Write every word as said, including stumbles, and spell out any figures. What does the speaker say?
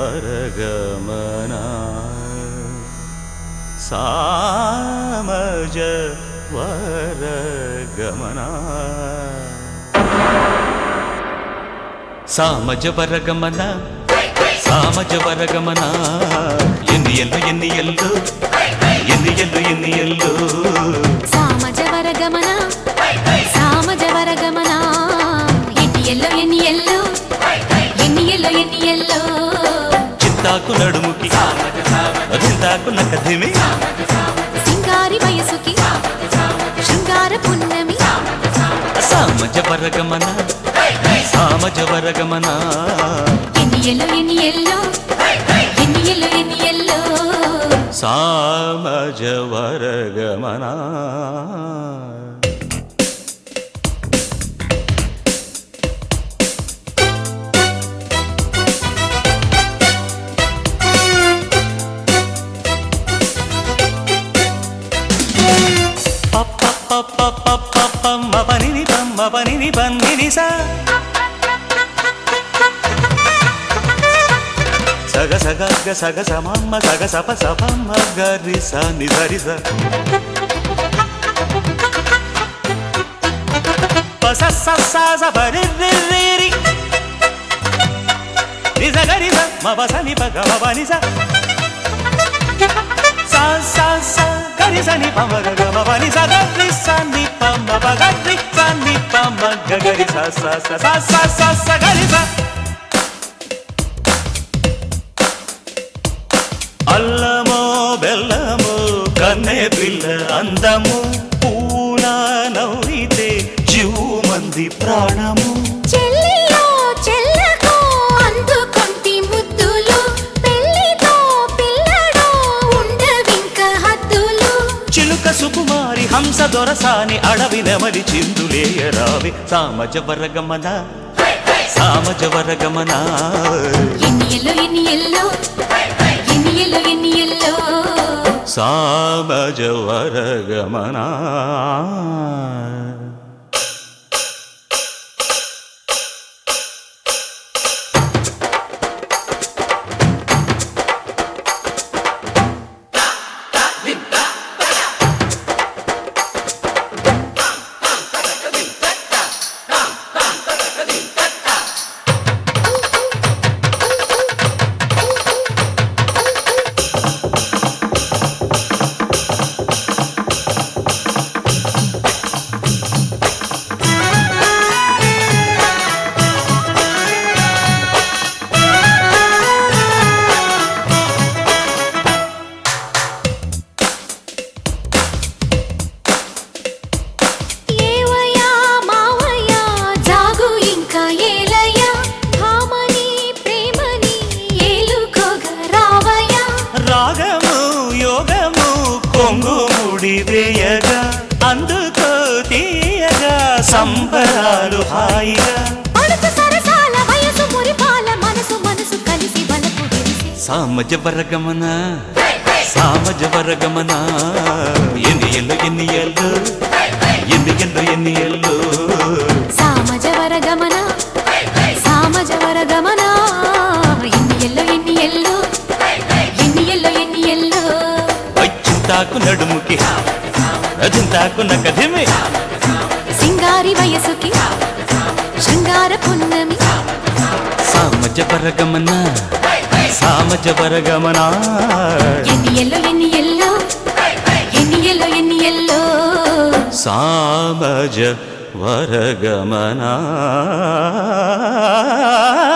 వరగమనా సామజ వరగమనా సామజ వరగమన సామజ వరగమన ఎన్ని ఎల్లు ఎన్ని ఎల్లు ఎన్ని ఎల్లు ఎన్ని ఎల్లు సామజ వరగమన సామజ వరగమన ఎన్ని ఎల్లు ఎన్ని ఎల్లు ఎన్ని ఎల్లు ఎన్ని ఎల్లు చింతాకు నడుముకి చింతాకు నకధిమి సింగారి వయసుకి శృంగార పున్నమి సామజ వరగమన సామజ వరగమన ఎన్ని ఎల్లు ఎన్ని ఎల్లు ఎన్ని ఎల్లు ఎన్ని ఎల్లు సామజ వరగమన మపనిని పమ్మపనిని పన్నిని సా సగ సగ సగ సమమ్మ సగ సప సపమ్మ గరి స నిజరి స పస స స స పరి రి రి రి నిజ గరి స మ పస ని ప గ మ ప ని స స స స గరి స ని ప మ గ గ మ ప ని స గరి స ని ప మ ప గరి స ని ప మ గ గరి స స స స స స స గరి స అల్లమో బెల్లమో కన్నే పిల్ల అందము పూల నవ్వితే జీవు మంది ప్రాణము చెల్లిలో చెల్లకు అందుకొంటి ముద్దులు పెళ్లితో పిల్లడో ఉండవింక హద్దులు చిలుక సుకుమారి హంస దొరసాని అడవి నెమలి చిందులేయరావి సామజ వరగమన సామజ వరగమన ఎన్ని ఎల్లు ఎన్ని ఎల్లు ఎన్ని ఎల్లు ఎన్ని ఎల్లు సామజ వరగమన అందుకో తీయగా సంబరాలు హాయిగా అడుగు సరసాల వయసు మురిపాల మనసు మనసు కలిసి బలపు విరిసి సామజ వరగమన సామజ వరగమన ఎన్ని ఎల్లు ఎన్ని ఎల్లు ఎన్ని ఎల్లు ఎన్ని ఎల్లు సామజ వరగమన సామజ వరగమన ఎన్ని ఎల్లు ఎన్ని ఎల్లు ఎన్ని ఎల్లు ఎన్ని ఎల్లు చింతాకు నడుముకి చింతాకు నకధిమి సింగారి వయసుకి శృంగార పున్నమి సామజ వరగమన సామజ వరగమన ఎన్ని ఎల్లు ఎన్ని ఎల్లు ఎన్ని ఎల్లు ఎన్ని ఎల్లు సామజ వరగమన